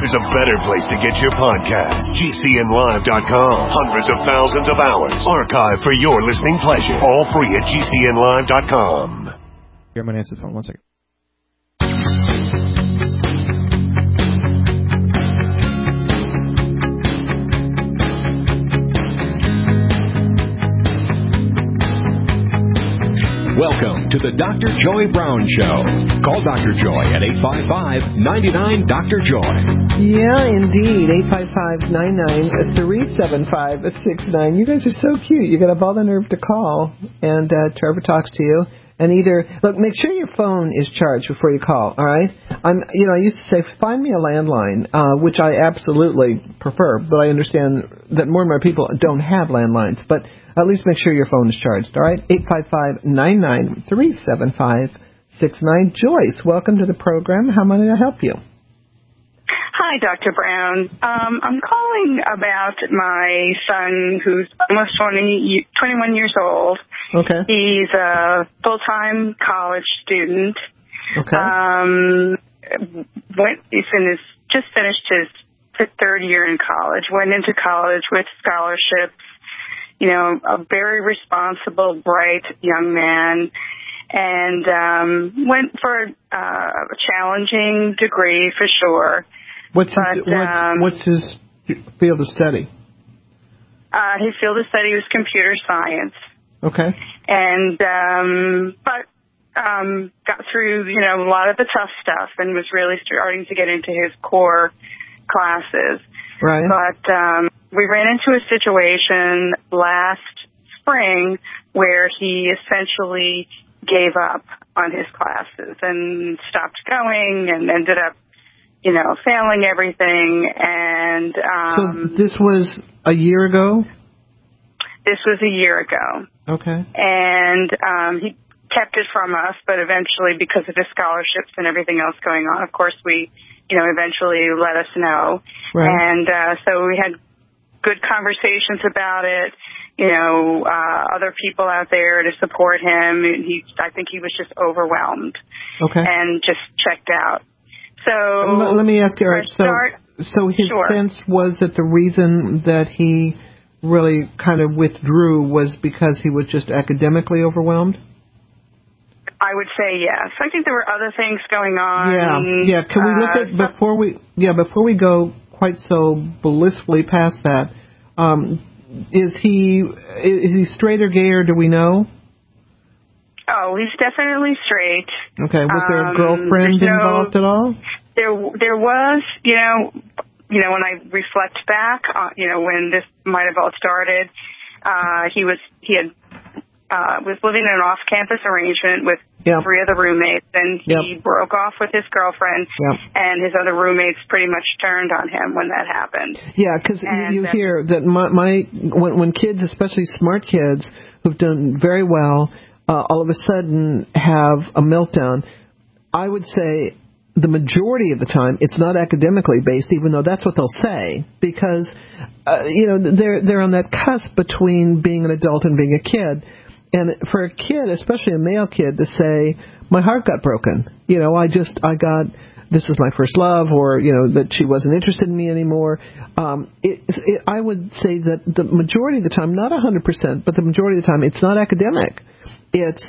there's a better place to get your podcast. GCNlive.com. Hundreds of thousands of hours archived for your listening pleasure. All free at GCNlive.com. Here, I'm going to answer the phone. 1 second. Welcome to the Dr. Joy Brown Show. Call Dr. Joy at 855-99-DR-JOY. Yeah, indeed. 855-99-375-69. You guys are so cute. You got up all the nerve to call, and Trevor talks to you. And look, make sure your phone is charged before you call, all right? I used to say, find me a landline, which I absolutely prefer, but I understand that more and more people don't have landlines. But at least make sure your phone is charged, all right? 855-99-375-69. Joyce, welcome to the program. How may I help you? Hi, Dr. Brown. I'm calling about my son who's almost 21 years old. Okay. He's a full-time college student. Okay. Just finished his third year in college, went into college with scholarships, a very responsible, bright young man, and went for a challenging degree for sure. What's his field of study? His field of study was computer science. Okay. And got through, a lot of the tough stuff and was really starting to get into his core classes. Right. But we ran into a situation last spring where he essentially gave up on his classes and stopped going and ended up failing everything. And so this was a year ago? This was a year ago. Okay. And he kept it from us, but eventually, because of his scholarships and everything else going on, of course, we, eventually let us know. Right. And so we had good conversations about it. Other people out there to support him. I think he was just overwhelmed. Okay. And just checked out. So let me ask you, so his Sure. sense was that the reason that he really kind of withdrew was because he was just academically overwhelmed? I would say yes. I think there were other things going on. Yeah. Can we look at before we go quite so blissfully past that? Is he straight or gay, or do we know? Oh, he's definitely straight. Okay. Was there a girlfriend involved at all? There was, when I reflect back, when this might have all started, he was living in an off-campus arrangement with three other roommates, and he broke off with his girlfriend, and his other roommates pretty much turned on him when that happened. Yeah, because you hear that when kids, especially smart kids who've done very well, all of a sudden have a meltdown, I would say the majority of the time it's not academically based, even though that's what they'll say, because they're on that cusp between being an adult and being a kid. And for a kid, especially a male kid, to say, my heart got broken, this is my first love, or that she wasn't interested in me anymore. I would say that the majority of the time, not 100%, but the majority of the time, it's not academic. It's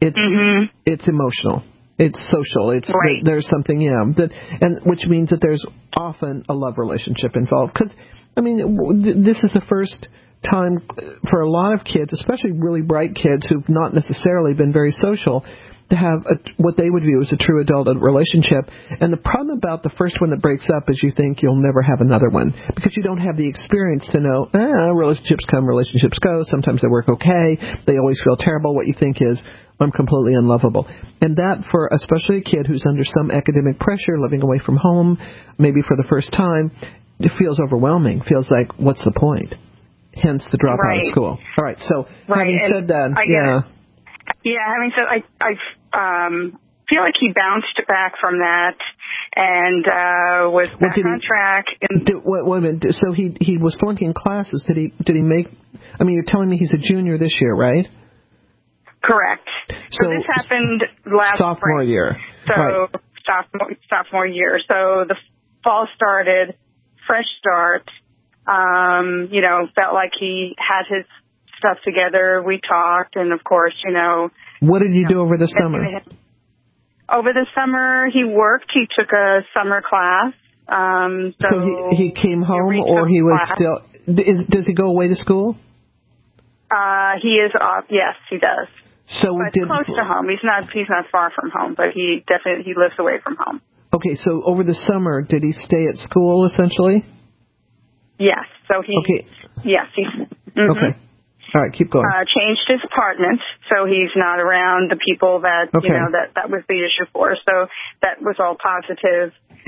emotional. It's social. It's right. There's something, and which means that there's often a love relationship involved. Because this is the first time for a lot of kids, especially really bright kids who've not necessarily been very social, to have what they would view as a true adult relationship. And the problem about the first one that breaks up is you think you'll never have another one because you don't have the experience to know, relationships come, relationships go. Sometimes they work okay. They always feel terrible. What you think is, I'm completely unlovable. And that, for especially a kid who's under some academic pressure, living away from home, maybe for the first time, it feels overwhelming. Feels like, what's the point? Hence the drop out of school. All right. So having said that, having said, I feel like he bounced back from that and was back on track. Wait a minute. So he was flunking classes. Did he make? I mean, you're telling me he's a junior this year, right? Correct. So this happened last sophomore spring. Year. So right. sophomore year. So fall started, fresh start. Felt like he had his stuff together. We talked, and of course, What did you do over the summer? Over the summer, he worked. He took a summer class. So he came home, or he was class. still? Does he go away to school? He is off. Yes, he does. So but close to home. He's not far from home, but he lives away from home. Okay, so over the summer, did he stay at school essentially? Yes. So he. Okay. Yes. Okay. All right, keep going. Changed his apartment, so he's not around the people that that was the issue for. So that was all positive.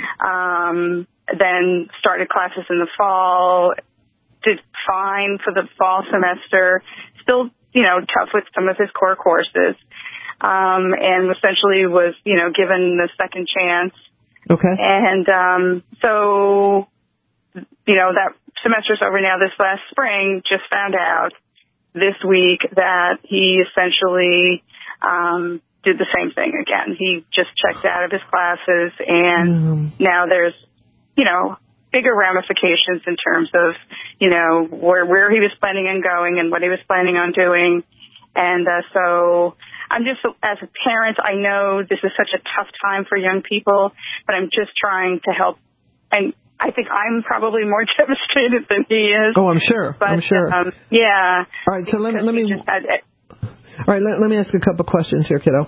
Then started classes in the fall. Did fine for the fall semester. Still, tough with some of his core courses. And essentially was, given the second chance. Okay. And so, that semester's over now. This last spring, just found out this week that he essentially did the same thing again. He just checked out of his classes, and now there's, bigger ramifications in terms of, where he was planning on going and what he was planning on doing. And so I'm just, as a parent, I know this is such a tough time for young people, but I'm just trying to help. And I think I'm probably more devastated than he is. Oh, I'm sure. But, I'm sure. Yeah. All right, so let me. All right, let me ask a couple questions here, kiddo.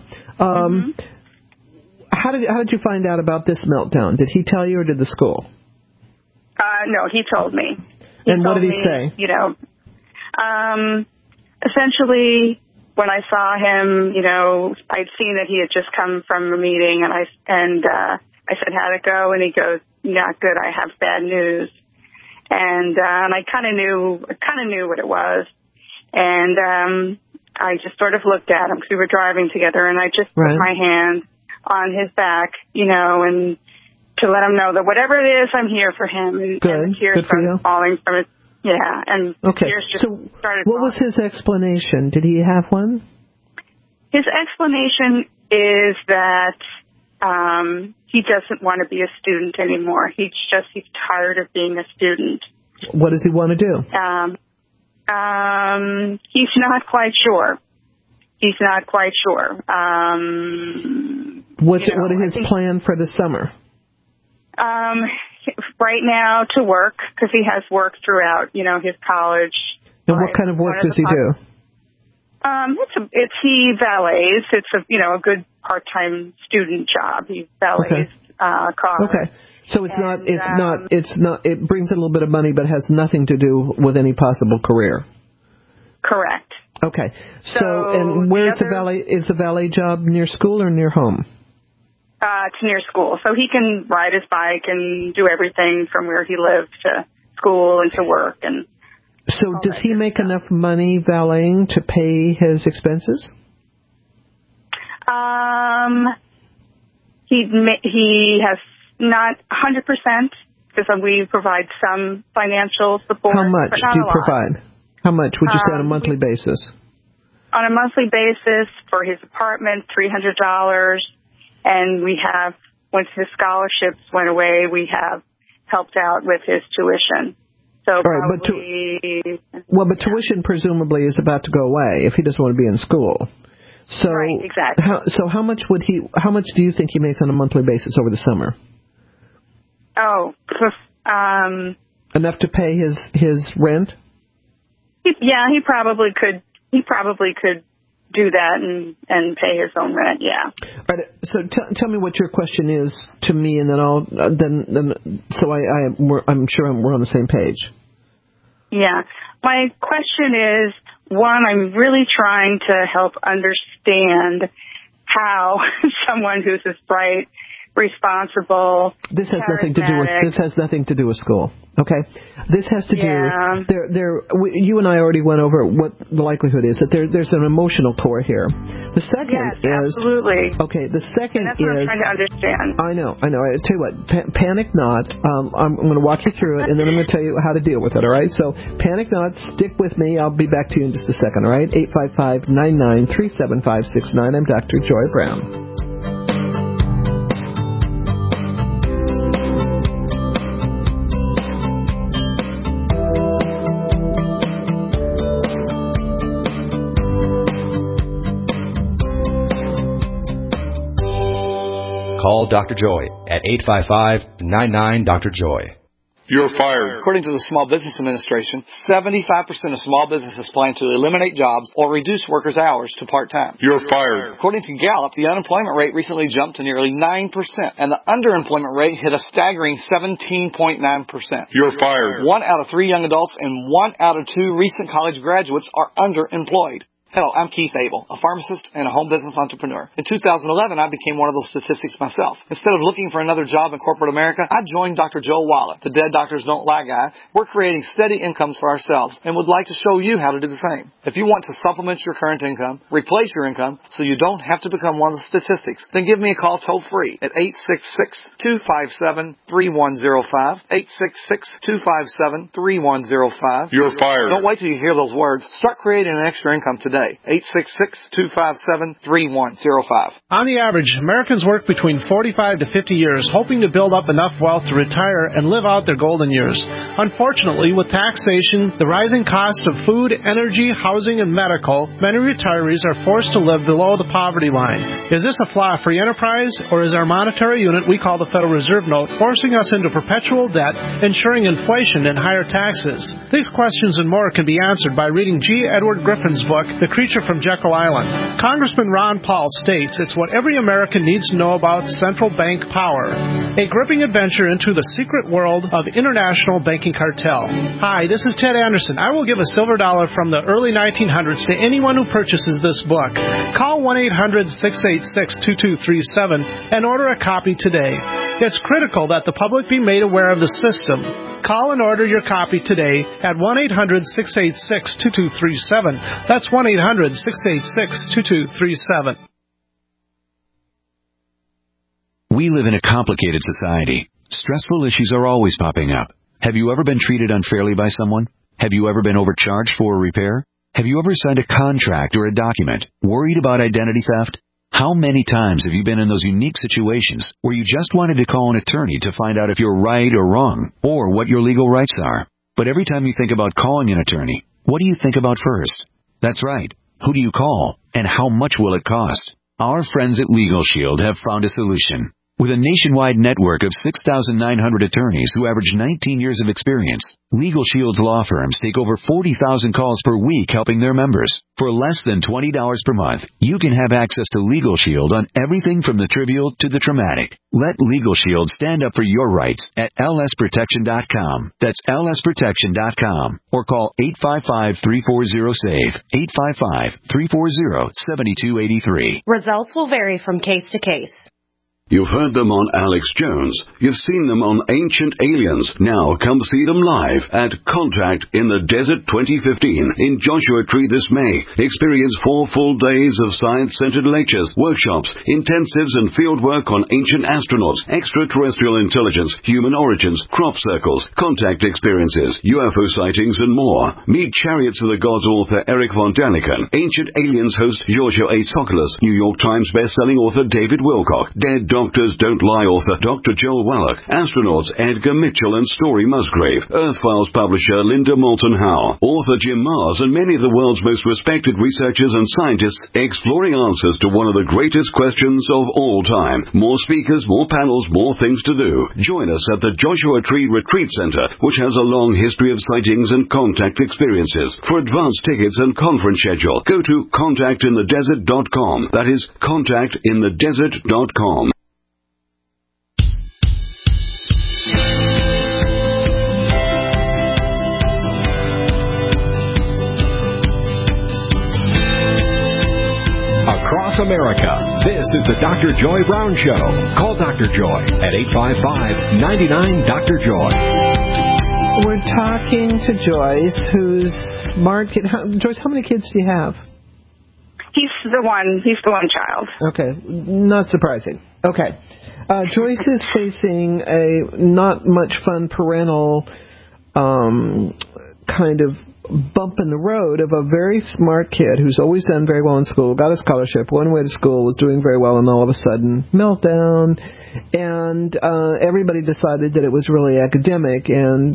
How did you find out about this meltdown? Did he tell you, or did the school? No, he told me. And what did he say? Essentially, when I saw him, I'd seen that he had just come from a meeting, and I said, "How'd it go?" And he goes, "Not good. I have bad news." And I kind of knew what it was, and I just sort of looked at him because we were driving together, and I just put my hand on his back, and to let him know that whatever it is, I'm here for him. And the tears started falling from his, and tears just started what was his explanation? Did he have one? His explanation is that he doesn't want to be a student anymore. He's tired of being a student. What does he want to do? He's not quite sure. What is his plan for the summer? Right now to work, because he has work throughout, his college. And what kind of work does he do? He valets. It's a good part-time student job. He valets cars. Okay. So it brings in a little bit of money, but has nothing to do with any possible career. Correct. Okay. So and where's the valet? Is the valet job near school or near home? It's near school, so he can ride his bike and do everything from where he lives to school and to work. And so, does he make enough money valeting to pay his expenses? He has not 100% because we provide some financial support. How much do you provide? How much would you say on a monthly basis? On a monthly basis for his apartment, $300. And we have, once his scholarships went away, we have helped out with his tuition. So probably... But tuition presumably is about to go away if he doesn't want to be in school. So, right, exactly. How much do you think he makes on a monthly basis over the summer? Enough to pay his rent? He probably could. He probably could do that and pay his own rent. Yeah. All right. So tell me what your question is to me, and then I'm sure we're on the same page. Yeah. My question is, one, I'm really trying to help understand how someone who's this bright, responsible, This has nothing to do with school. Okay, this has to do. You and I already went over what the likelihood is that there's an emotional core here. The second is absolutely okay. The second that's what I'm trying to understand. I know. I tell you what, panic not. I'm going to walk you through it, and then I'm going to tell you how to deal with it. All right. So panic not. Stick with me. I'll be back to you in just a second. All right. 855-993-7569. I'm Dr. Joy Brown. call Dr. Joy at 855-99-DR-JOY. You're fired. According to the Small Business Administration, 75% of small businesses plan to eliminate jobs or reduce workers' hours to part-time. You're fired. According to Gallup, the unemployment rate recently jumped to nearly 9%, and the underemployment rate hit a staggering 17.9%. You're fired. 1 out of 3 young adults and 1 out of 2 recent college graduates are underemployed. Hello, I'm Keith Abel, a pharmacist and a home business entrepreneur. In 2011, I became one of those statistics myself. Instead of looking for another job in corporate America, I joined Dr. Joe Wallach, the Dead Doctors Don't Lie guy. We're creating steady incomes for ourselves and would like to show you how to do the same. If you want to supplement your current income, replace your income so you don't have to become one of the statistics, then give me a call toll-free at 866-257-3105, 866-257-3105. You're fired. Don't wait till you hear those words. Start creating an extra income today. 866-257-3105. On the average, Americans work between 45 to 50 years, hoping to build up enough wealth to retire and live out their golden years. Unfortunately, with taxation, the rising cost of food, energy, housing, and medical, many retirees are forced to live below the poverty line. Is this a flaw free enterprise, or is our monetary unit we call the Federal Reserve Note forcing us into perpetual debt, ensuring inflation and higher taxes? These questions and more can be answered by reading G. Edward Griffin's book, The Creature from Jekyll Island. Congressman Ron Paul states it's what every American needs to know about central bank power. A gripping adventure into the secret world of international banking cartel. Hi, this is Ted Anderson. I will give a silver dollar from the early 1900s to anyone who purchases this book. Call 1-800-686-2237 and order a copy today. It's critical that the public be made aware of the system. Call and order your copy today at 1-800-686-2237. That's 1-800-686-2237. We live in a complicated society. Stressful issues are always popping up. Have you ever been treated unfairly by someone? Have you ever been overcharged for a repair? Have you ever signed a contract or a document worried about identity theft? How many times have you been in those unique situations where you just wanted to call an attorney to find out if you're right or wrong, or what your legal rights are? But every time you think about calling an attorney, what do you think about first? That's right. Who do you call, and how much will it cost? Our friends at Legal Shield have found a solution. With a nationwide network of 6,900 attorneys who average 19 years of experience, Legal Shield's law firms take over 40,000 calls per week helping their members. For less than $20 per month, you can have access to Legal Shield on everything from the trivial to the traumatic. Let Legal Shield stand up for your rights at lsprotection.com. That's lsprotection.com. Or call 855-340-SAVE, 855-340-7283. Results will vary from case to case. You've heard them on Alex Jones. You've seen them on Ancient Aliens. Now come see them live at Contact in the Desert 2015 in Joshua Tree this May. Experience 4 full days of science-centered lectures, workshops, intensives, and field work on ancient astronauts, extraterrestrial intelligence, human origins, crop circles, contact experiences, UFO sightings, and more. Meet Chariots of the Gods author Eric von Daniken, Ancient Aliens host Giorgio A. Tsoukalos, New York Times best-selling author David Wilcock, Dead Doctors Don't Lie author Dr. Joel Wallach, astronauts Edgar Mitchell and Story Musgrave, Earth Files publisher Linda Moulton Howe, author Jim Mars, and many of the world's most respected researchers and scientists exploring answers to one of the greatest questions of all time. More speakers, more panels, more things to do. Join us at the Joshua Tree Retreat Center, which has a long history of sightings and contact experiences. For advance tickets and conference schedule, go to contactinthedesert.com. That is contactinthedesert.com. Across America, this is the Dr. Joy Brown Show. Call Dr. Joy at 855-99-DR-JOY. We're talking to Joyce, who's smart kid. Joyce, how many kids do you have? He's the one child. Okay, not surprising. Okay. Joyce is facing a not much fun parental kind of bump in the road of a very smart kid who's always done very well in school, got a scholarship, went away to school, was doing very well, and all of a sudden, meltdown, and everybody decided that it was really academic, and,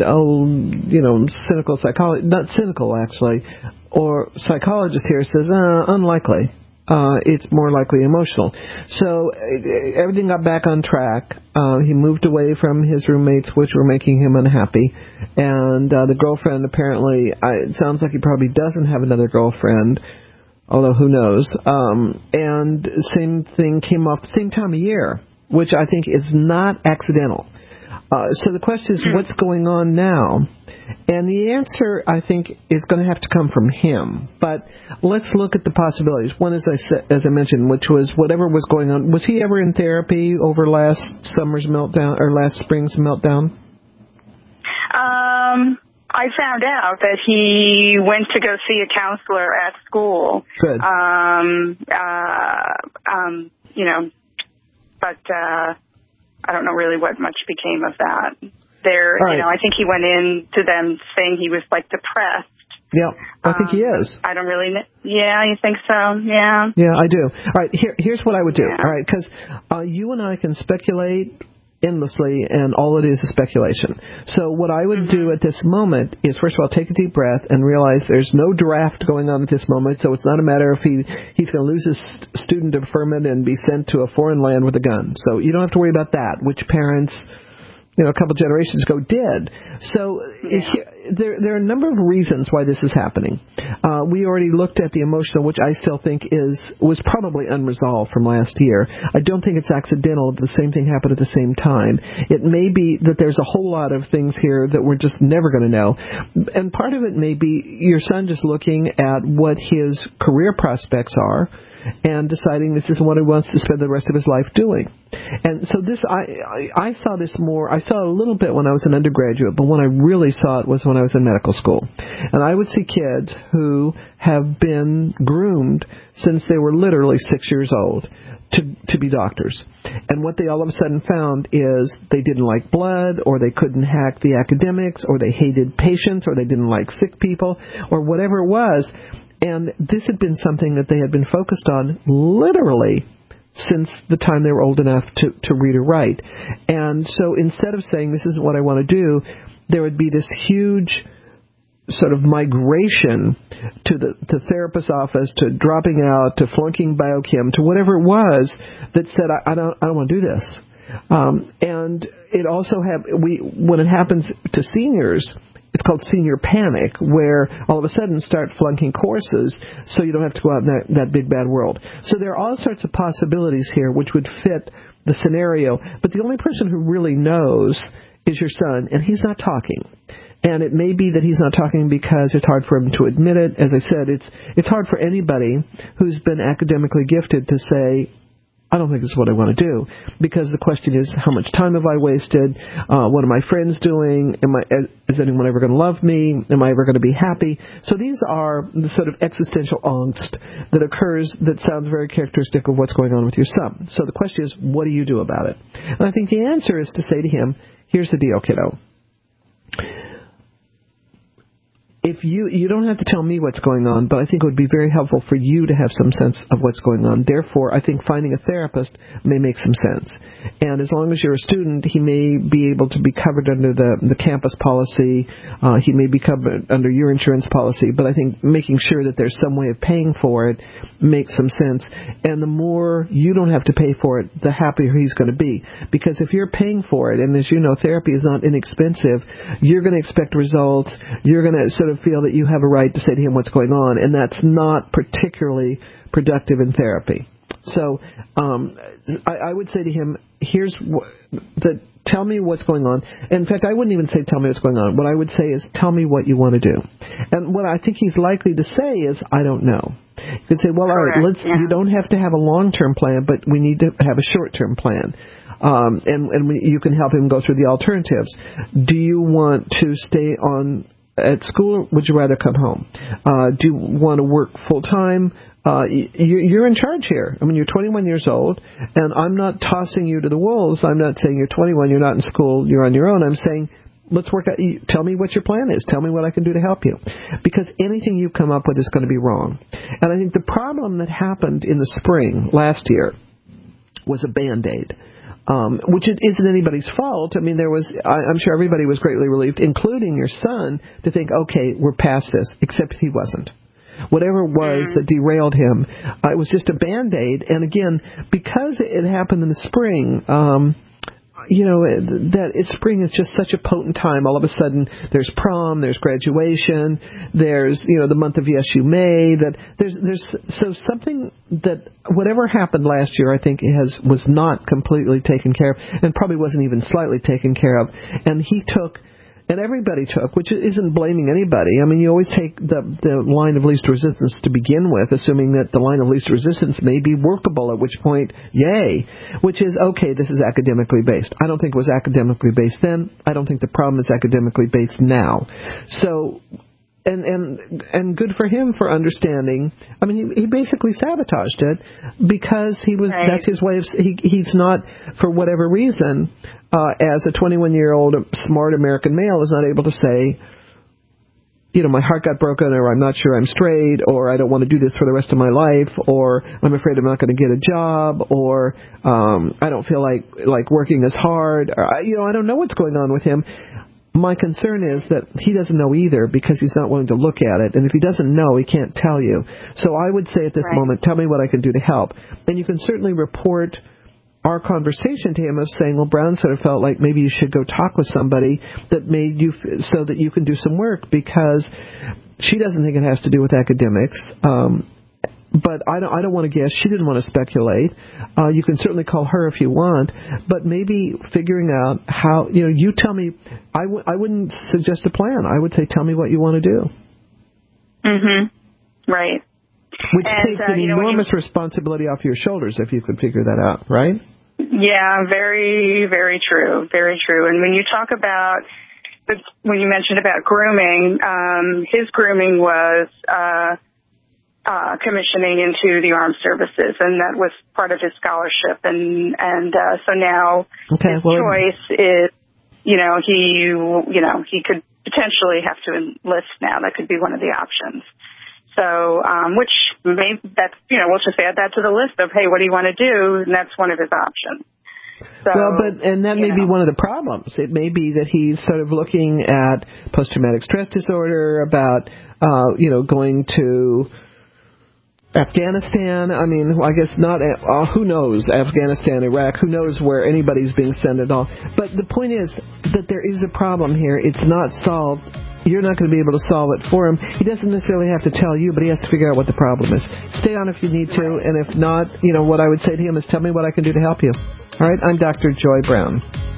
cynical psychology, not cynical, actually, or psychologist here says, unlikely. it's more likely emotional. So everything got back on track. He moved away from his roommates, which were making him unhappy. And the girlfriend, apparently, it sounds like he probably doesn't have another girlfriend, although who knows. And same thing came off the same time of year, which I think is not accidental. So the question is, what's going on now? And the answer, I think, is going to have to come from him. But let's look at the possibilities. One, as I mentioned, which was whatever was going on. Was he ever in therapy over last summer's meltdown or last spring's meltdown? I found out that he went to go see a counselor at school. Good. But I don't know really what much became of that. Right. I think he went in to them saying he was like depressed. Yeah, I think he is. I don't really know. Yeah, you think so? Yeah. Yeah, I do. All right, here's what I would do. Yeah. All right, because you and I can speculate endlessly, and all it is speculation. So what I would do at this moment is, first of all, take a deep breath and realize there's no draft going on at this moment, so it's not a matter if he's going to lose his student deferment and be sent to a foreign land with a gun. So you don't have to worry about that, which parents, a couple generations ago did. So there are a number of reasons why this is happening. We already looked at the emotional, which I still think was probably unresolved from last year. I don't think it's accidental that the same thing happened at the same time. It may be that there's a whole lot of things here that we're just never going to know. And part of it may be your son just looking at what his career prospects are and deciding this is what he wants to spend the rest of his life doing. And so this, I saw this more, I saw it a little bit when I was an undergraduate, but when I really saw it was when I was in medical school. And I would see kids who have been groomed since they were literally 6 years old to be doctors. And what they all of a sudden found is they didn't like blood, or they couldn't hack the academics, or they hated patients, or they didn't like sick people, or whatever it was. And this had been something that they had been focused on literally since the time they were old enough to read or write. And so instead of saying, this is what I want to do, there would be this huge sort of migration to the therapist's office, to dropping out, to flunking biochem, to whatever it was that said, I don't want to do this. And it also when it happens to seniors, it's called senior panic, where all of a sudden start flunking courses so you don't have to go out in that big bad world. So there are all sorts of possibilities here which would fit the scenario. But the only person who really knows is your son, and he's not talking. And it may be that he's not talking because it's hard for him to admit it. As I said, it's hard for anybody who's been academically gifted to say, I don't think this is what I want to do, because the question is, how much time have I wasted? What are my friends doing? Is anyone ever going to love me? Am I ever going to be happy? So these are the sort of existential angst that occurs that sounds very characteristic of what's going on with your son. So the question is, what do you do about it? And I think the answer is to say to him, here's the deal, kiddo. If you don't have to tell me what's going on, but I think it would be very helpful for you to have some sense of what's going on. Therefore, I think finding a therapist may make some sense. And as long as you're a student, he may be able to be covered under the campus policy. He may be covered under your insurance policy. But I think making sure that there's some way of paying for it makes some sense. And the more you don't have to pay for it, the happier he's going to be. Because if you're paying for it, and as you know, therapy is not inexpensive, you're going to expect results. You're going to sort of feel that you have a right to say to him what's going on, and that's not particularly productive in therapy. So I would say to him, tell me what's going on. In fact, I wouldn't even say tell me what's going on. What I would say is tell me what you want to do. And what I think he's likely to say is, I don't know. You could say, well, all right, you don't have to have a long-term plan, but we need to have a short-term plan. And you can help him go through the alternatives. Do you want to stay on at school, or would you rather come home? Do you want to work full-time? You're in charge here. I mean, you're 21 years old, and I'm not tossing you to the wolves. I'm not saying you're 21, you're not in school, you're on your own. I'm saying, let's work out. Tell me what your plan is. Tell me what I can do to help you. Because anything you come up with is going to be wrong. And I think the problem that happened in the spring last year was a Band-Aid. Which isn't anybody's fault. I mean, I'm sure everybody was greatly relieved, including your son, to think, okay, we're past this, except he wasn't. whatever it was that derailed him. It was just a Band-Aid. And again, because it happened in the spring, spring is just such a potent time. All of a sudden, there's prom, there's graduation, there's, the month of Yes You May, that there's so something that whatever happened last year, I think was not completely taken care of, and probably wasn't even slightly taken care of. And he took, and everybody took, which isn't blaming anybody. I mean, you always take the line of least resistance to begin with, assuming that the line of least resistance may be workable, at which point, yay, which is, okay, this is academically based. I don't think it was academically based then. I don't think the problem is academically based now. So, and good for him for understanding. I mean, he basically sabotaged it because that's his way of, he's not, for whatever reason, as a 21-year-old smart American male, is not able to say, my heart got broken, or I'm not sure I'm straight, or I don't want to do this for the rest of my life, or I'm afraid I'm not going to get a job, or I don't feel like working as hard, or, I don't know what's going on with him. My concern is that he doesn't know either because he's not willing to look at it. And if he doesn't know, he can't tell you. So I would say at this moment, tell me what I can do to help. And you can certainly report our conversation to him of saying, well, Brown sort of felt like maybe you should go talk with somebody that made you so that you can do some work, because she doesn't think it has to do with academics. But I don't want to guess. She didn't want to speculate. You can certainly call her if you want, but maybe figuring out how, you tell me. I wouldn't suggest a plan. I would say, tell me what you want to do. Right. Which takes an enormous responsibility off your shoulders if you could figure that out, right? Yeah, very, very true. Very true. And when you talk about, when you mentioned about grooming, his grooming was commissioning into the armed services, and that was part of his scholarship. And so now his choice is, he could potentially have to enlist now. That could be one of the options. So, we'll just add that to the list of, hey, what do you want to do? And that's one of his options. So, that may be one of the problems. It may be that he's sort of looking at post-traumatic stress disorder, about, going to Afghanistan. I mean, I guess not. Who knows? Afghanistan, Iraq. Who knows where anybody's being sent at all? But the point is that there is a problem here. It's not solved. You're not going to be able to solve it for him. He doesn't necessarily have to tell you, but he has to figure out what the problem is. Stay on if you need to, and if not, what I would say to him is, tell me what I can do to help you. All right? I'm Dr. Joy Brown.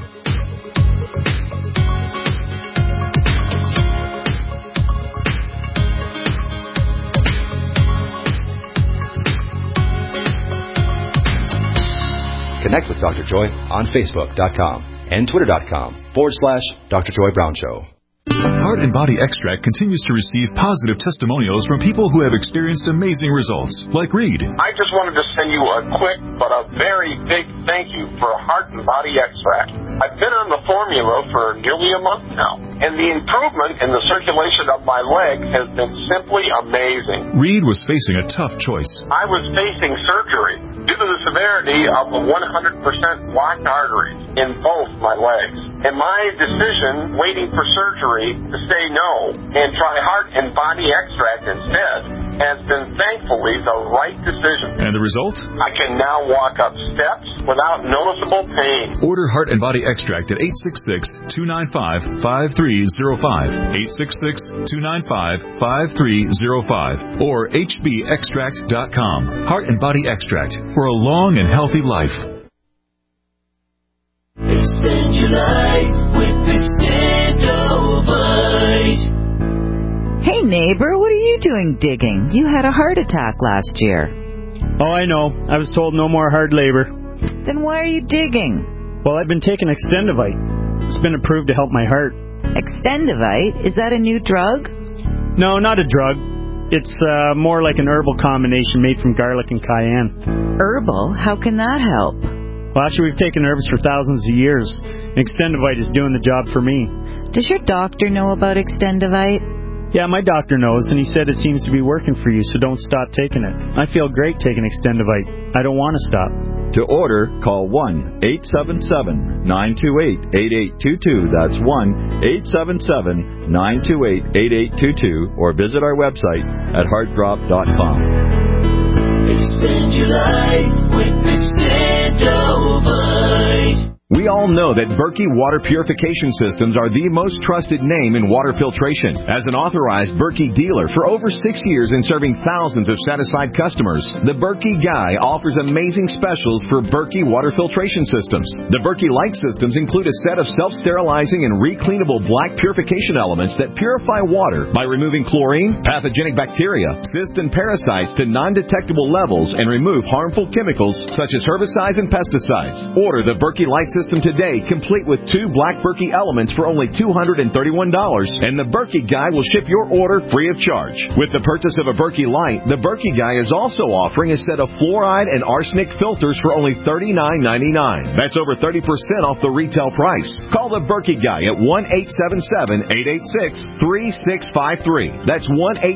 Connect with Dr. Joy on Facebook.com and Twitter.com/Dr. Joy Brown Show. Heart and Body Extract continues to receive positive testimonials from people who have experienced amazing results, like Reed. I just wanted to send you a quick but a very big thank you for Heart and Body Extract. I've been on the formula for nearly a month now, and the improvement in the circulation of my legs has been simply amazing. Reed was facing a tough choice. I was facing surgery due to the severity of the 100% blocked arteries in both my legs. And my decision, waiting for surgery, to say no and try Heart and Body Extract instead, has been thankfully the right decision. And the result? I can now walk up steps without noticeable pain. Order Heart and Body Extract at 866-295-5305, 866-295-5305, or hbextract.com. Heart and Body Extract for a long and healthy life. Expand your life with Extendovite. Hey neighbor, what are you doing digging? You had a heart attack last year. Oh, I know. I was told no more hard labor. Then why are you digging? Well, I've been taking Extendovite. It's been approved to help my heart. Extendovite? Is that a new drug? No, not a drug. It's more like an herbal combination made from garlic and cayenne. Herbal? How can that help? Well, actually, we've taken herbs for thousands of years. Extendovite is doing the job for me. Does your doctor know about Extendovite? Yeah, my doctor knows, and he said it seems to be working for you, so don't stop taking it. I feel great taking Extendovite. I don't want to stop. To order, call 1-877-928-8822. That's 1-877-928-8822. Or visit our website at heartdrop.com. Extend your life with Extendovite. We all know that Berkey Water Purification Systems are the most trusted name in water filtration. As an authorized Berkey dealer for over 6 years and serving thousands of satisfied customers, the Berkey Guy offers amazing specials for Berkey Water Filtration Systems. The Berkey Light Systems include a set of self-sterilizing and recleanable black purification elements that purify water by removing chlorine, pathogenic bacteria, cysts, and parasites to non-detectable levels and remove harmful chemicals such as herbicides and pesticides. Order the Berkey Light System today, complete with 2 black Berkey elements for only $231, and the Berkey Guy will ship your order free of charge. With the purchase of a Berkey Light, the Berkey Guy is also offering a set of fluoride and arsenic filters for only $39.99. That's over 30% off the retail price. Call the Berkey Guy at 1-877-886-3653. That's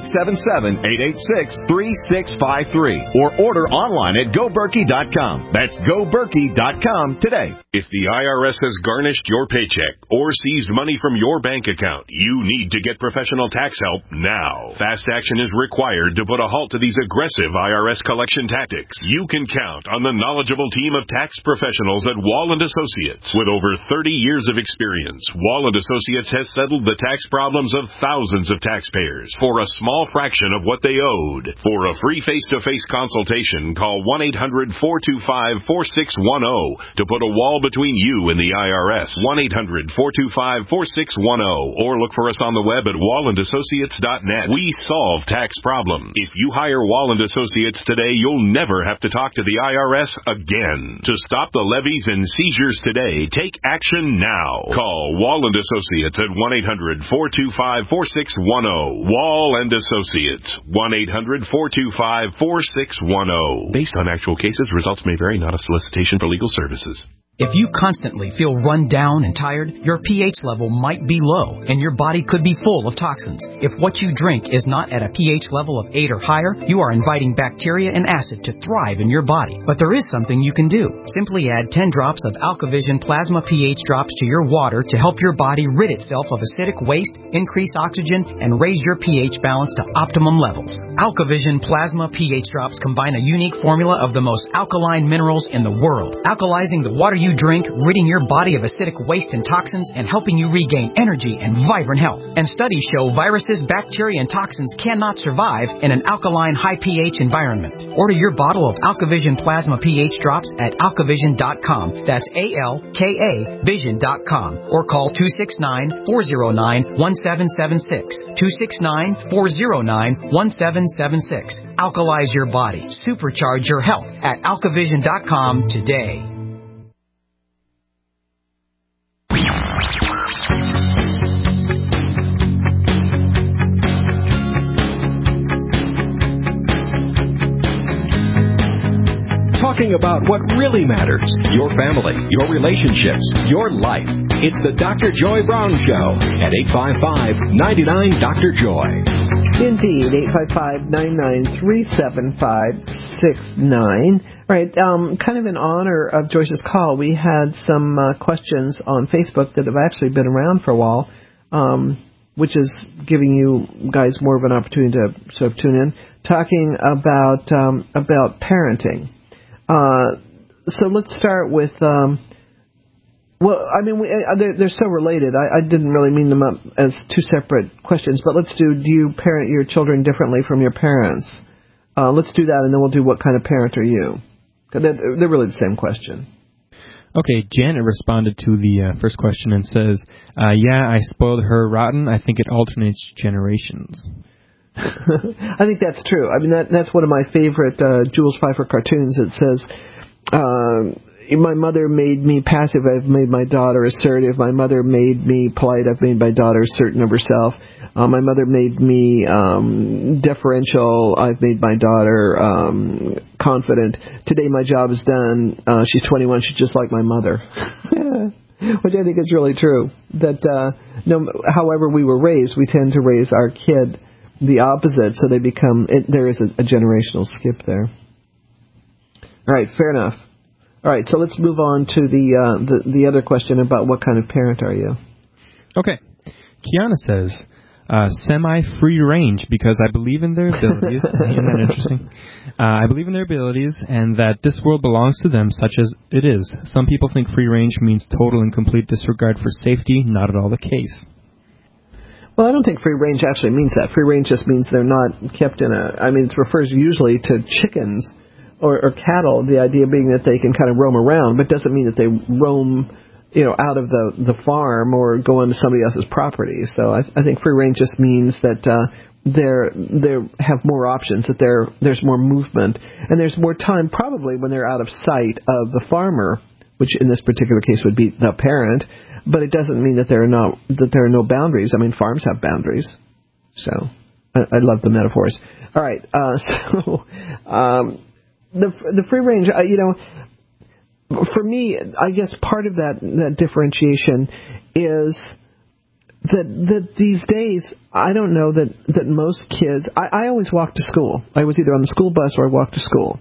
1-877-886-3653. Or order online at GoBerkey.com. That's GoBerkey.com today. If the IRS has garnished your paycheck or seized money from your bank account, you need to get professional tax help now. Fast action is required to put a halt to these aggressive IRS collection tactics. You can count on the knowledgeable team of tax professionals at Wall & Associates. With over 30 years of experience, Wall & Associates has settled the tax problems of thousands of taxpayers for a small fraction of what they owed. For a free face-to-face consultation, call 1-800-425-4610 to put a wall between you and the IRS. 1-800-425-4610 or look for us on the web at wallandassociates.net. We solve tax problems. If you hire Wall & Associates today, you'll never have to talk to the IRS again. To stop the levies and seizures today, take action now. Call Wall & Associates at 1-800-425-4610. Wall & Associates. 1-800-425-4610. Based on actual cases, results may vary, not a solicitation for legal services. If you constantly feel run down and tired, your pH level might be low, and your body could be full of toxins. If what you drink is not at a pH level of 8 or higher, you are inviting bacteria and acid to thrive in your body. But there is something you can do. Simply add 10 drops of AlkaVision Plasma pH drops to your water to help your body rid itself of acidic waste, increase oxygen, and raise your pH balance to optimum levels. AlkaVision Plasma pH drops combine a unique formula of the most alkaline minerals in the world, alkalizing the water you drink, ridding your body of acidic waste and toxins, and helping you regain energy and vibrant health. And studies show viruses, bacteria, and toxins cannot survive in an alkaline, high pH environment. Order your bottle of AlkaVision Plasma pH drops at alkavision.com. That's ALKA Vision.com. Or call 269-409-1776. 269-409-1776. Alkalize your body. Supercharge your health at alkavision.com today. Talking about what really matters, your family, your relationships, your life. It's the Dr. Joy Brown Show at 855-99-DR-JOY. Indeed, 855-993-7569. Right, kind of in honor of Joyce's call, we had some questions on Facebook that have actually been around for a while, which is giving you guys more of an opportunity to sort of tune in, talking about parenting. So let's start with, they're so related. I didn't really mean them up as two separate questions, but let's do you parent your children differently from your parents? Let's do that, and then we'll do what kind of parent are you? They're really the same question. Okay, Janet responded to the first question and says, yeah, I spoiled her rotten. I think it alternates generations. I think that's true. I mean, that's one of my favorite Jules Pfeiffer cartoons. It says, my mother made me passive, I've made my daughter assertive. My mother made me polite, I've made my daughter certain of herself. My mother made me deferential, I've made my daughter confident. Today my job is done. She's 21, she's just like my mother. Which I think is really true. That however we were raised, we tend to raise our kid the opposite, so they become, there is a generational skip there. All right, fair enough. All right, so let's move on to the other question about what kind of parent are you? Okay. Kiana says, semi-free range because I believe in their abilities. Isn't that interesting? I believe in their abilities and that this world belongs to them such as it is. Some people think free range means total and complete disregard for safety. Not at all the case. Well, I don't think free range actually means that. Free range just means they're not kept in it refers usually to chickens or cattle, the idea being that they can kind of roam around, but doesn't mean that they roam, out of the farm or go onto somebody else's property. So I think free range just means that they have more options, that there's more movement, and there's more time probably when they're out of sight of the farmer, which in this particular case would be the parent. But it doesn't mean that there are no boundaries. I mean, farms have boundaries. So I love the metaphors. All right. The free range, for me, I guess part of that differentiation is that these days, I don't know that most kids, I always walk to school. I was either on the school bus or I walked to school.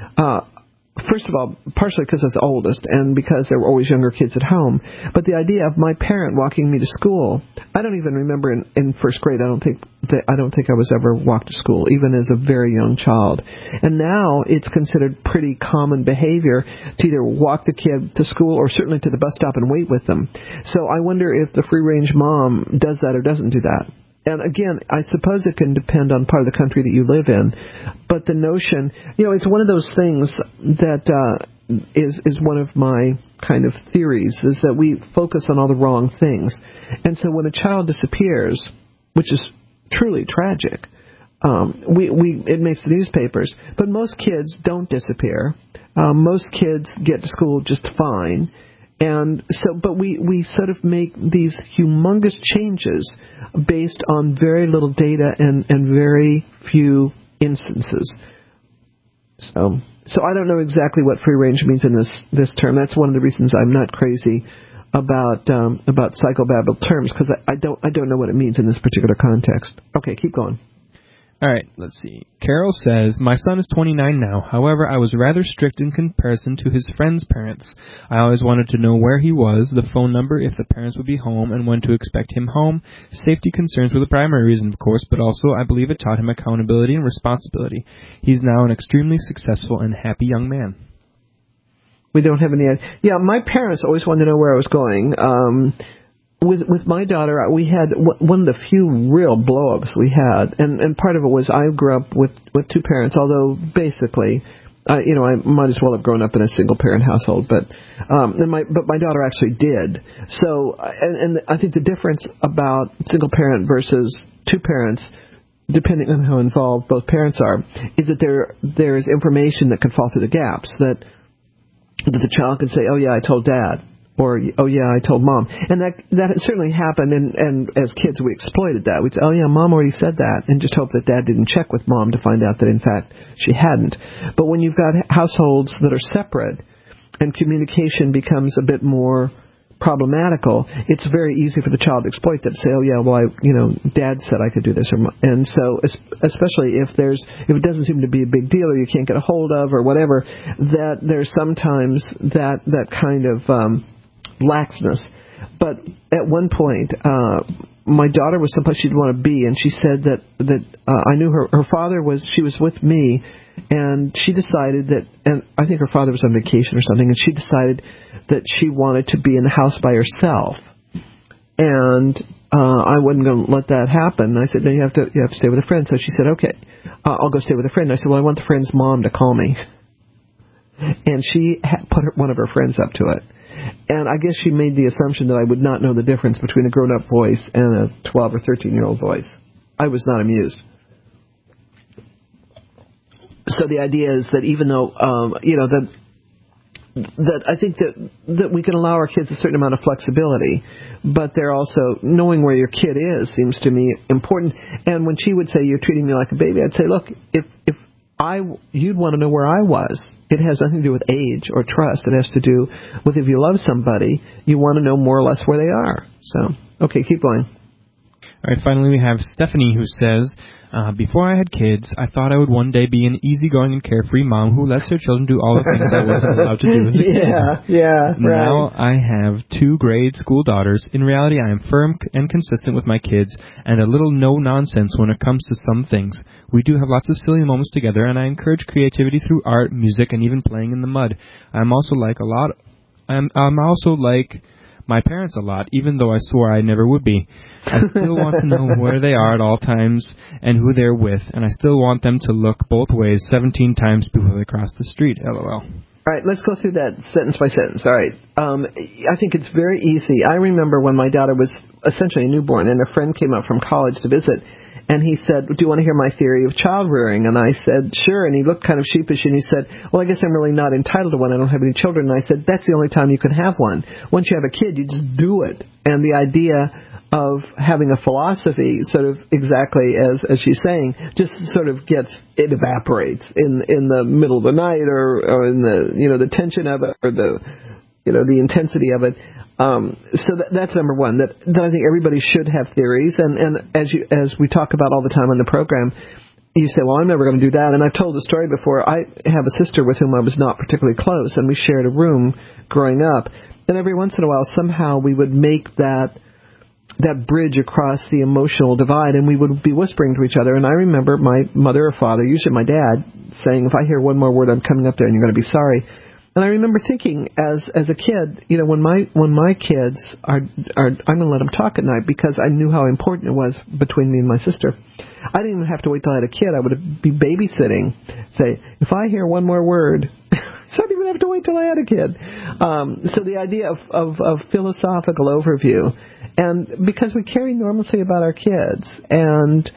First of all, partially because I was the oldest and because there were always younger kids at home. But the idea of my parent walking me to school, I don't even remember in first grade. I don't think I was ever walked to school, even as a very young child. And now it's considered pretty common behavior to either walk the kid to school or certainly to the bus stop and wait with them. So I wonder if the free range mom does that or doesn't do that. And again, I suppose it can depend on part of the country that you live in. But the notion, it's one of those things that is one of my kind of theories, is that we focus on all the wrong things. And so when a child disappears, which is truly tragic, it makes the newspapers. But most kids don't disappear. Most kids get to school just fine. And so, but we sort of make these humongous changes based on very little data and very few instances. So I don't know exactly what free range means in this term. That's one of the reasons I'm not crazy about psychobabble terms, because I don't know what it means in this particular context. Okay, keep going. All right, let's see. Carol says, my son is 29 now. However, I was rather strict in comparison to his friends' parents. I always wanted to know where he was, the phone number, if the parents would be home, and when to expect him home. Safety concerns were the primary reason, of course, but also I believe it taught him accountability and responsibility. He's now an extremely successful and happy young man. We don't have any idea. Yeah, my parents always wanted to know where I was going. With my daughter, we had one of the few real blow-ups we had, and part of it was I grew up with two parents, although basically, I might as well have grown up in a single-parent household, but my daughter actually did. So, and I think the difference about single-parent versus two parents, depending on how involved both parents are, is that there is information that can fall through the gaps, that the child can say, oh yeah, I told Dad. Or, oh yeah, I told Mom. And that certainly happened, and as kids we exploited that. We'd say, oh yeah, Mom already said that, and just hope that Dad didn't check with Mom to find out that in fact she hadn't. But when you've got households that are separate and communication becomes a bit more problematical, it's very easy for the child to exploit that, to say, oh yeah, well, Dad said I could do this. And so, especially if it doesn't seem to be a big deal or you can't get a hold of or whatever, that there's sometimes that kind of laxness. But at one point, my daughter was someplace she didn't want to be, and she said that I knew her father she was with me, and she decided that, and I think her father was on vacation or something, and she decided that she wanted to be in the house by herself. And I wasn't going to let that happen. I said, no, you have to stay with a friend. So she said, okay, I'll go stay with a friend. I said, well, I want the friend's mom to call me. And she put one of her friends up to it. And I guess she made the assumption that I would not know the difference between a grown-up voice and a 12 or 13-year-old voice. I was not amused. So the idea is that even though, that I think that we can allow our kids a certain amount of flexibility, but they're also, knowing where your kid is seems to me important. And when she would say, you're treating me like a baby, I'd say, look, if you'd want to know where I was. It has nothing to do with age or trust. It has to do with, if you love somebody, you want to know more or less where they are. So, okay, keep going. All right, finally we have Stephanie, who says, before I had kids, I thought I would one day be an easygoing and carefree mom who lets her children do all the things I wasn't allowed to do as a kid. Yeah, right. Now I have 2 grade school daughters. In reality, I am firm and consistent with my kids and a little no-nonsense when it comes to some things. We do have lots of silly moments together, and I encourage creativity through art, music, and even playing in the mud. I'm also like my parents a lot, even though I swore I never would be. I still want to know where they are at all times and who they're with, and I still want them to look both ways 17 times before they cross the street. LOL. All right, let's go through that sentence by sentence. All right. I think it's very easy. I remember when my daughter was essentially a newborn, and a friend came up from college to visit, and he said, do you want to hear my theory of child rearing? And I said, sure. And he looked kind of sheepish, and he said, well, I guess I'm really not entitled to one. I don't have any children. And I said, that's the only time you can have one. Once you have a kid, you just do it. And the idea of having a philosophy, sort of exactly as she's saying, just sort of it evaporates in the middle of the night or in the tension of it or the intensity of it. So that's number one, that I think everybody should have theories. And as we talk about all the time on the program, you say, well, I'm never going to do that. And I've told the story before. I have a sister with whom I was not particularly close, and we shared a room growing up. And every once in a while, somehow we would make that bridge across the emotional divide, and we would be whispering to each other. And I remember my mother or father, usually my dad, saying, if I hear one more word, I'm coming up there and you're going to be sorry. And I remember thinking as a kid, when my kids are I'm going to let them talk at night, because I knew how important it was between me and my sister. I didn't even have to wait till I had a kid. I would be babysitting, say, if I hear one more word, so I didn't even have to wait till I had a kid. So the idea of philosophical overview, and because we care enormously about our kids, and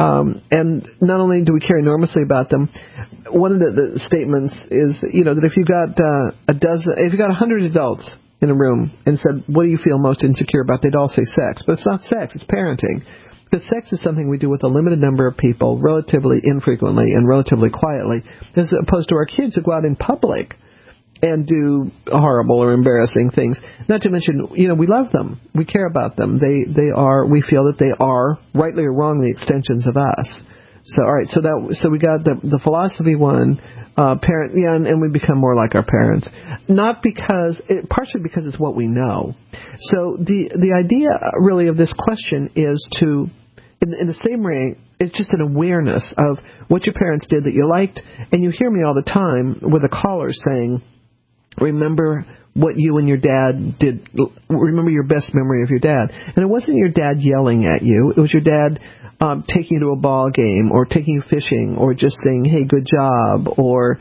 not only do we care enormously about them, one of the statements is, that if you've got if you've got 100 adults in a room and said, what do you feel most insecure about? They'd all say sex. But it's not sex, it's parenting. Because sex is something we do with a limited number of people, relatively infrequently and relatively quietly, as opposed to our kids who go out in public and do horrible or embarrassing things. Not to mention, we love them. We care about them. We feel that they are, rightly or wrongly, extensions of us. So, all right, so we got the philosophy one, parent, and we become more like our parents. Partially because it's what we know. So the idea really of this question is to, in the same way, it's just an awareness of what your parents did that you liked. And you hear me all the time with a caller saying, remember what you and your dad did. Remember your best memory of your dad. And it wasn't your dad yelling at you. It was your dad taking you to a ball game, or taking you fishing, or just saying, hey, good job, or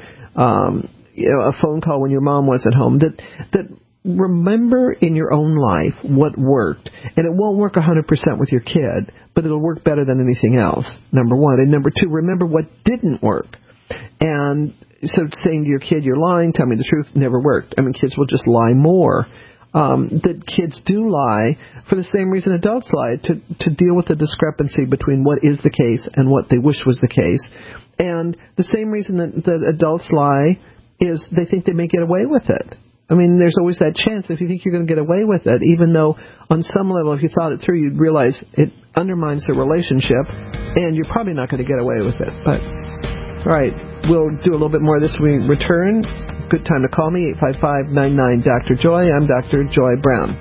a phone call when your mom wasn't home. That remember in your own life what worked. And it won't work 100% with your kid, but it'll work better than anything else, number one. And number two, remember what didn't work. And so saying to your kid, you're lying, tell me the truth, never worked. I mean, kids will just lie more. That kids do lie for the same reason adults lie, to deal with the discrepancy between what is the case and what they wish was the case. And the same reason that adults lie is they think they may get away with it. I mean, there's always that chance if you think you're going to get away with it, even though on some level, if you thought it through, you'd realize it undermines the relationship, and you're probably not going to get away with it. But, all right, we'll do a little bit more of this when we return. Good time to call me, 855-99-Dr. Joy. I'm Dr. Joy Brown.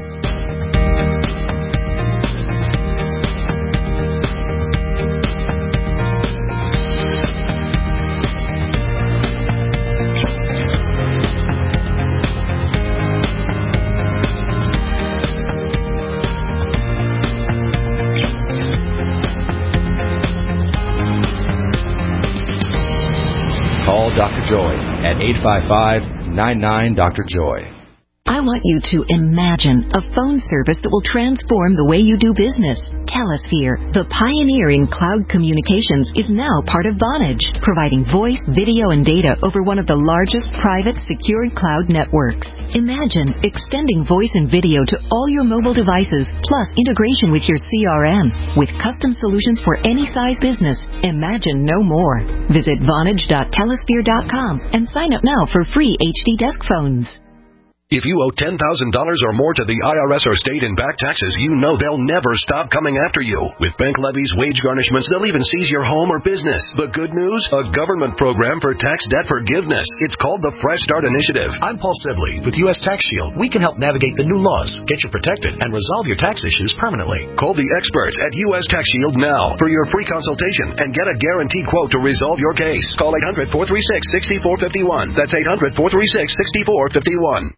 Call Dr. Joy at 855-99-Dr. Joy. I want you to imagine a phone service that will transform the way you do business. Telesphere, the pioneer in cloud communications, is now part of Vonage, providing voice, video, and data over one of the largest private secured cloud networks. Imagine extending voice and video to all your mobile devices, plus integration with your CRM. With custom solutions for any size business, imagine no more. Visit Vonage.telesphere.com and sign up now for free HD desk phones. If you owe $10,000 or more to the IRS or state in back taxes, you know they'll never stop coming after you. With bank levies, wage garnishments, they'll even seize your home or business. The good news? A government program for tax debt forgiveness. It's called the Fresh Start Initiative. I'm Paul Sibley with U.S. Tax Shield. We can help navigate the new laws, get you protected, and resolve your tax issues permanently. Call the experts at U.S. Tax Shield now for your free consultation and get a guaranteed quote to resolve your case. Call 800-436-6451. That's 800-436-6451.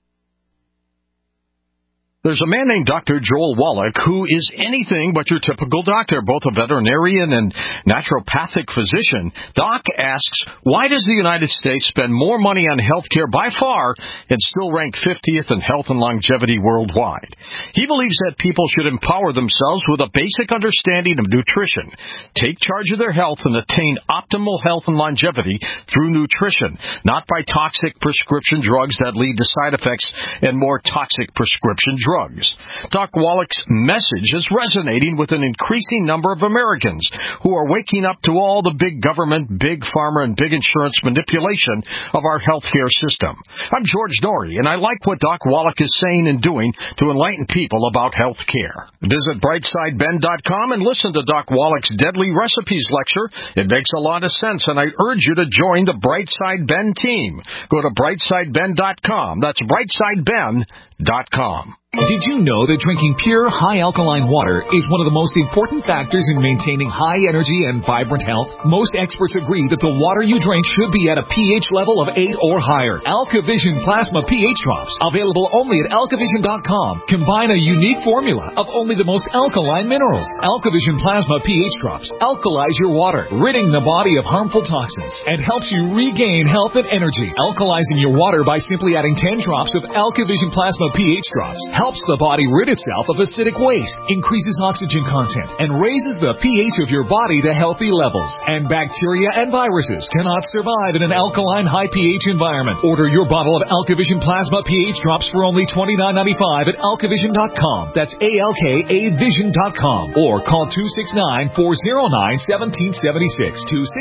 There's a man named Dr. Joel Wallach who is anything but your typical doctor, both a veterinarian and naturopathic physician. Doc asks, why does the United States spend more money on health care by far and still rank 50th in health and longevity worldwide? He believes that people should empower themselves with a basic understanding of nutrition, take charge of their health, and attain optimal health and longevity through nutrition, not by toxic prescription drugs that lead to side effects and more toxic prescription drugs. Doc Wallach's message is resonating with an increasing number of Americans who are waking up to all the big government, big pharma, and big insurance manipulation of our healthcare system. I'm George Norrie, and I like what Doc Wallach is saying and doing to enlighten people about health care. Visit BrightSideBen.com and listen to Doc Wallach's Deadly Recipes lecture. It makes a lot of sense, and I urge you to join the Brightside Ben team. Go to BrightSideBen.com. That's BrightSideBen.com. Did you know that drinking pure, high-alkaline water is one of the most important factors in maintaining high energy and vibrant health? Most experts agree that the water you drink should be at a pH level of 8 or higher. AlkaVision Plasma pH Drops, available only at AlkaVision.com, combine a unique formula of only the most alkaline minerals. AlkaVision Plasma pH Drops alkalize your water, ridding the body of harmful toxins, and helps you regain health and energy. Alkalizing your water by simply adding 10 drops of AlkaVision Plasma pH Drops helps the body rid itself of acidic waste, increases oxygen content, and raises the pH of your body to healthy levels. And bacteria and viruses cannot survive in an alkaline high pH environment. Order your bottle of AlkaVision Plasma pH Drops for only $29.95 at AlkaVision.com. That's ALKAVision.com. Or call 269-409-1776.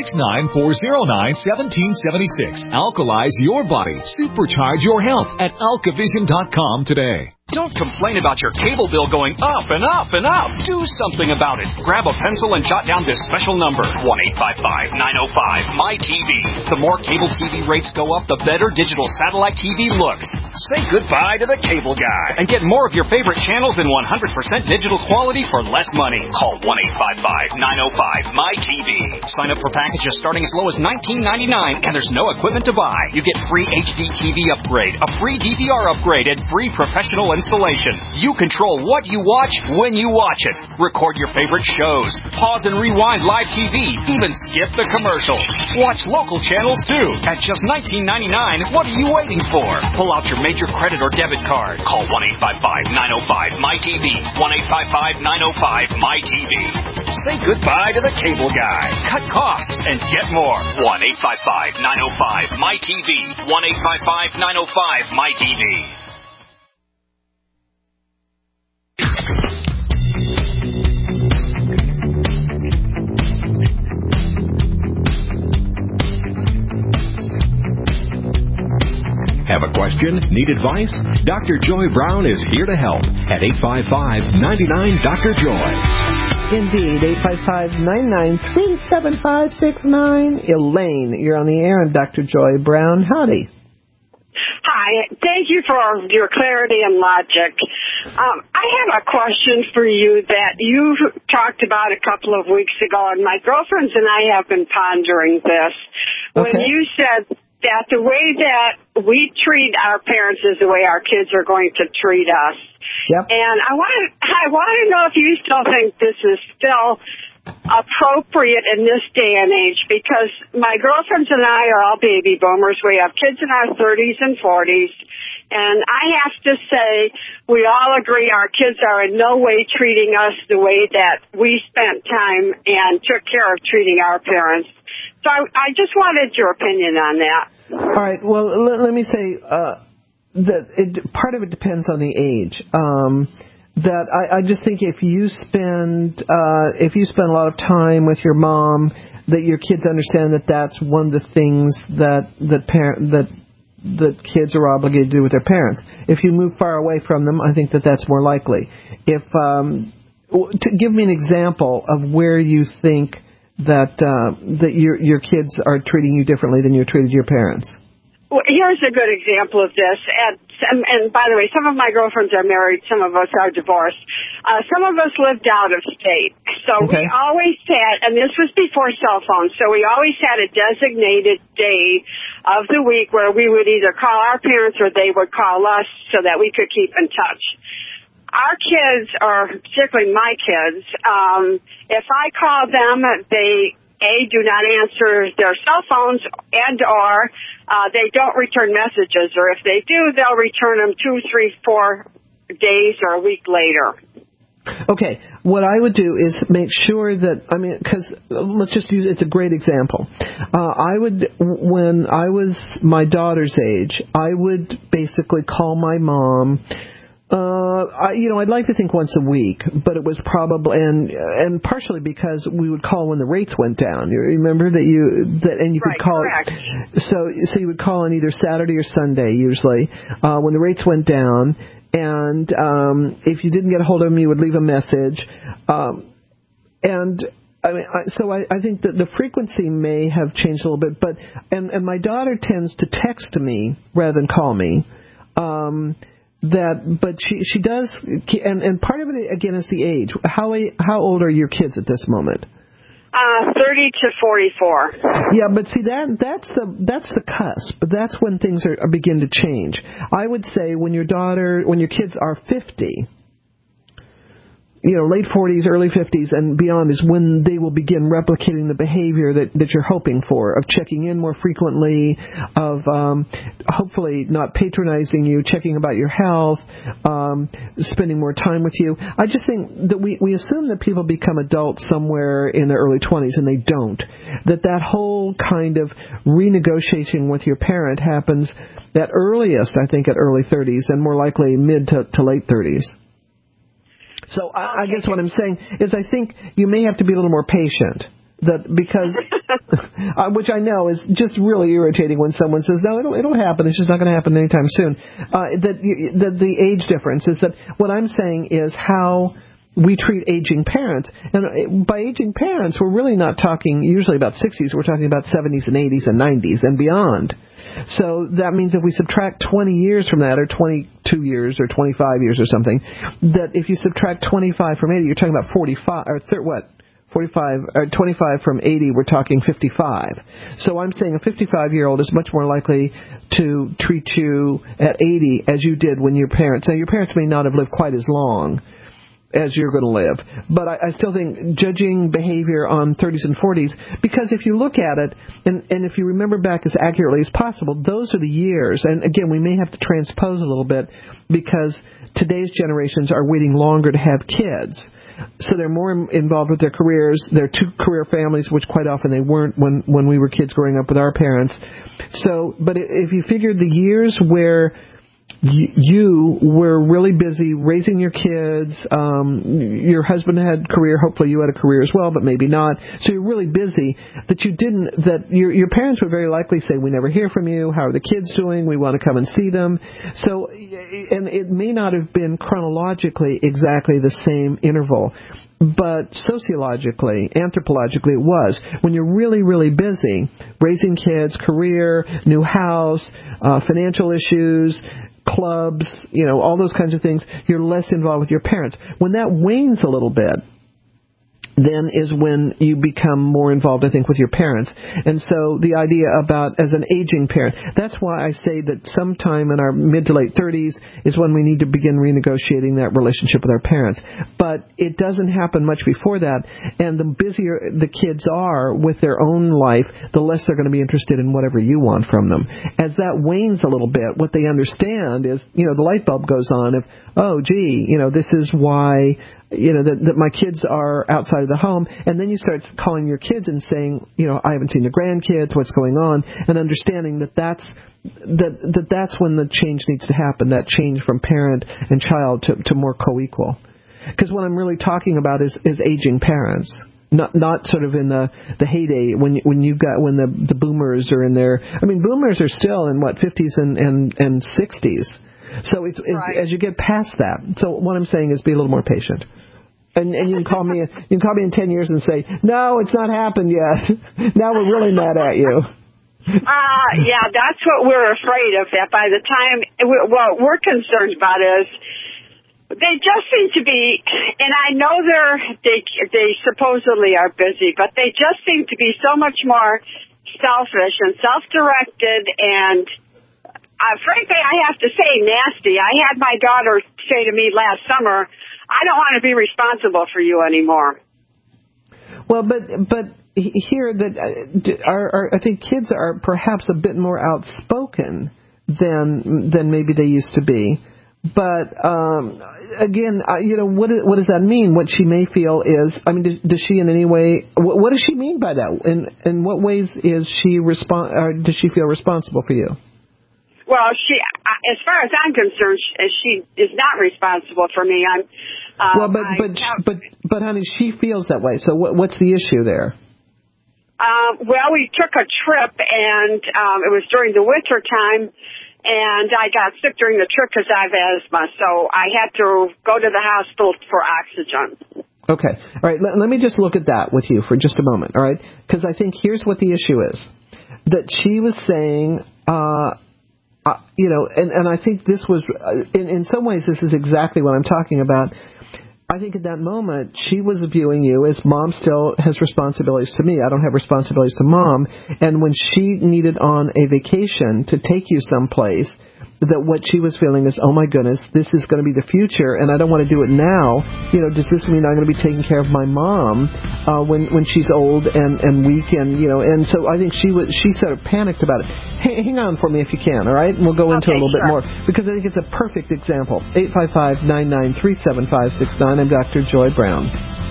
269-409-1776. Alkalize your body. Supercharge your health at AlkaVision.com today. Don't complain about your cable bill going up and up and up. Do something about it. Grab a pencil and jot down this special number, 1-855-905-MY-TV. The more cable TV rates go up, the better digital satellite TV looks. Say goodbye to the cable guy and get more of your favorite channels in 100% digital quality for less money. Call 1-855-905-MY-TV. Sign up for packages starting as low as $19.99, and there's no equipment to buy. You get free HD TV upgrade, a free DVR upgrade, and free professional installation. You control what you watch when you watch it. Record your favorite shows. Pause and rewind live TV. Even skip the commercials. Watch local channels too. At just $19.99, what are you waiting for? Pull out your major credit or debit card. Call 1-855-905-MY-TV. 1-855-905-MY-TV. Say goodbye to the cable guy. Cut costs and get more. 1-855-905-MY-TV. 1-855-905-MY-TV. Have a question? Need advice? Dr. Joy Brown is here to help at 855-99-DR-JOY. Indeed, 855-993-7569. Elaine, you're on the air, and Dr. Joy Brown. Howdy. Hi. Thank you for your clarity and logic. I have a question for you that you talked about a couple of weeks ago, and my girlfriends and I have been pondering this. When you said that the way that we treat our parents is the way our kids are going to treat us. Yep. And I want to know if you still think this is still appropriate in this day and age, because my girlfriends and I are all baby boomers. We have kids in our 30s and 40s. And I have to say, we all agree our kids are in no way treating us the way that we spent time and took care of treating our parents. So I just wanted your opinion on that. All right. Well, let me say that part of it depends on the age. That I just think if you spend a lot of time with your mom, that your kids understand that that's one of the things that that kids are obligated to do with their parents. If you move far away from them, I think that that's more likely. If to give me an example of where you think that your kids are treating you differently than you treated your parents. Well, here's a good example of this. And by the way, some of my girlfriends are married, some of us are divorced. Some of us lived out of state. So we always had, and this was before cell phones, so we always had a designated day of the week where we would either call our parents or they would call us so that we could keep in touch. Our kids, or particularly my kids, if I call them, they do not answer their cell phones and or they don't return messages, or if they do, they'll return them 2, 3, 4 days or a week later. Okay, what I would do is make sure that, because let's just use, it's a great example. When I was my daughter's age, I would basically call my mom. I'd like to think once a week, but it was probably and partially because we would call when the rates went down. You remember that you could call. Correct. So you would call on either Saturday or Sunday usually when the rates went down, and if you didn't get a hold of them, you would leave a message. I think that the frequency may have changed a little bit, but my daughter tends to text me rather than call me. But she does, and part of it again is the age. How old are your kids at this moment? 30 to 44. Yeah, but see that's the cusp. That's when things are begin to change. I would say when your kids are 50. Late 40s, early 50s, and beyond is when they will begin replicating the behavior that you're hoping for, of checking in more frequently, of hopefully not patronizing you, checking about your health, spending more time with you. I just think that we assume that people become adults somewhere in their early 20s, and they don't. That whole kind of renegotiating with your parent happens at earliest, I think, at early 30s, and more likely mid to late 30s. So I guess what I'm saying is I think you may have to be a little more patient, because which I know is just really irritating when someone says, no, it'll happen. It's just not going to happen anytime soon. That the age difference is that what I'm saying is how we treat aging parents. And by aging parents, we're really not talking usually about 60s. We're talking about 70s and 80s and 90s and beyond. So that means if we subtract 20 years from that, or 22 years, or 25 years or something, that if you subtract 25 from 80, you're talking about 45, or 45, or 25 from 80, we're talking 55. So I'm saying a 55-year-old is much more likely to treat you at 80 as you did when your parents. Now, your parents may not have lived quite as long as you're going to live. But I still think judging behavior on 30s and 40s, because if you look at it, and if you remember back as accurately as possible, those are the years, and again, we may have to transpose a little bit, because today's generations are waiting longer to have kids. So they're more involved with their careers. They're two-career families, which quite often they weren't when we were kids growing up with our parents. So, but if you figured the years where you were really busy raising your kids. Your husband had a career. Hopefully you had a career as well, but maybe not. So you're really busy that your parents would very likely say, we never hear from you. How are the kids doing? We want to come and see them. So, and it may not have been chronologically exactly the same interval, but sociologically, anthropologically, it was. When you're really, really busy, raising kids, career, new house, financial issues, clubs, all those kinds of things, you're less involved with your parents. When that wanes a little bit, then is when you become more involved, I think, with your parents. And so the idea about as an aging parent, that's why I say that sometime in our mid to late 30s is when we need to begin renegotiating that relationship with our parents. But it doesn't happen much before that. And the busier the kids are with their own life, the less they're going to be interested in whatever you want from them. As that wanes a little bit, what they understand is, the light bulb goes on of, oh, gee, this is why that my kids are outside of the home, and then you start calling your kids and saying, I haven't seen your grandkids, what's going on, and understanding that's when the change needs to happen, that change from parent and child to more co-equal. Because what I'm really talking about is aging parents. Not sort of in the heyday when the boomers are in their. I mean, boomers are still in 50s and 60s. So it's right. As you get past that. So what I'm saying is be a little more patient. And you can call me in 10 years and say, no, it's not happened yet. Now we're really mad at you. Yeah, that's what we're afraid of. That by the time what we're concerned about is. They just seem to be, and I know they supposedly are busy, but they just seem to be so much more selfish and self-directed and, frankly, I have to say nasty. I had my daughter say to me last summer, I don't want to be responsible for you anymore. Well, but here that I think kids are perhaps a bit more outspoken than maybe they used to be. But again, what does that mean? What she may feel is, I mean, does she in any way? What does she mean by that? In what ways is she does she feel responsible for you? Well, she, as far as I'm concerned, she is not responsible for me. But honey, she feels that way. So what's the issue there? Well, we took a trip, and it was during the winter time. And I got sick during the trip because I have asthma, so I had to go to the hospital for oxygen. Okay. All right. Let me just look at that with you for just a moment, all right? Because I think here's what the issue is. That she was saying, and I think this was, in some ways, this is exactly what I'm talking about. I think at that moment, she was viewing you as mom still has responsibilities to me. I don't have responsibilities to mom. And when she needed on a vacation to take you someplace, that what she was feeling is, oh my goodness, this is going to be the future, and I don't want to do it now. Does this mean I'm going to be taking care of my mom when she's old and weak and so I think she sort of panicked about it. Hang on for me if you can, all right? And we'll go into it a little bit more because I think it's a perfect example. 855-993-7569. I'm Dr. Joy Brown.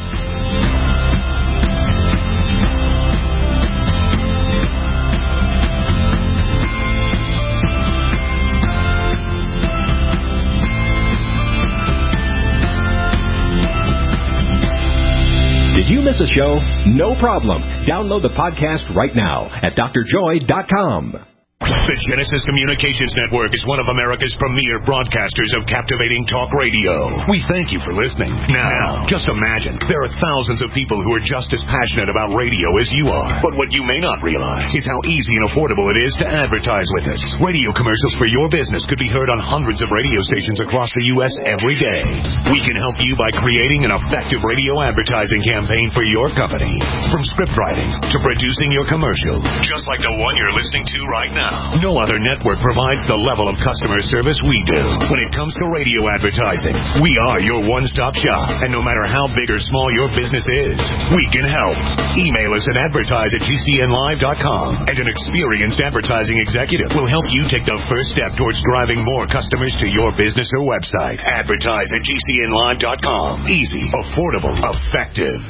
Did you miss a show? No problem. Download the podcast right now at drjoy.com. The Genesis Communications Network is one of America's premier broadcasters of captivating talk radio. We thank you for listening. Now, just imagine, there are thousands of people who are just as passionate about radio as you are. But what you may not realize is how easy and affordable it is to advertise with us. Radio commercials for your business could be heard on hundreds of radio stations across the U.S. every day. We can help you by creating an effective radio advertising campaign for your company. From script writing to producing your commercial, just like the one you're listening to right now. No other network provides the level of customer service we do. When it comes to radio advertising, we are your one-stop shop. And no matter how big or small your business is, we can help. Email us at advertise@gcnlive.com, and an experienced advertising executive will help you take the first step towards driving more customers to your business or website. Advertise@gcnlive.com. Easy, affordable, effective.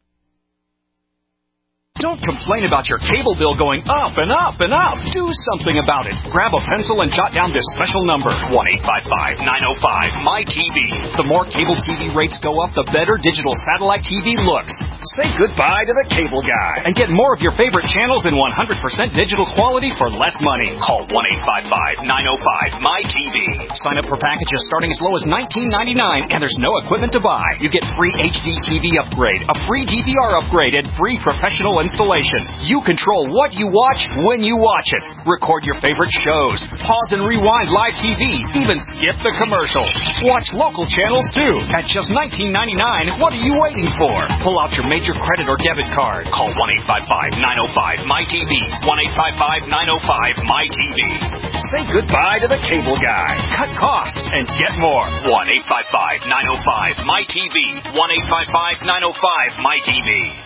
Don't complain about your cable bill going up and up and up. Do something about it. Grab a pencil and jot down this special number, 1-855-905-MY-TV. The more cable TV rates go up, the better digital satellite TV looks. Say goodbye to the cable guy and get more of your favorite channels in 100% digital quality for less money. Call 1-855-905-MY-TV. Sign up for packages starting as low as $19.99, and there's no equipment to buy. You get free HD TV upgrade, a free DVR upgrade, and free professional installation. You control what you watch when you watch it. Record your favorite shows. Pause and rewind live TV. Even skip the commercials. Watch local channels too. At just $19.99, what are you waiting for? Pull out your major credit or debit card. Call 1-855-905-MY-TV. 1-855-905-MY-TV. Say goodbye to the cable guy. Cut costs and get more. 1-855-905-MY-TV. 1-855-905-MY-TV.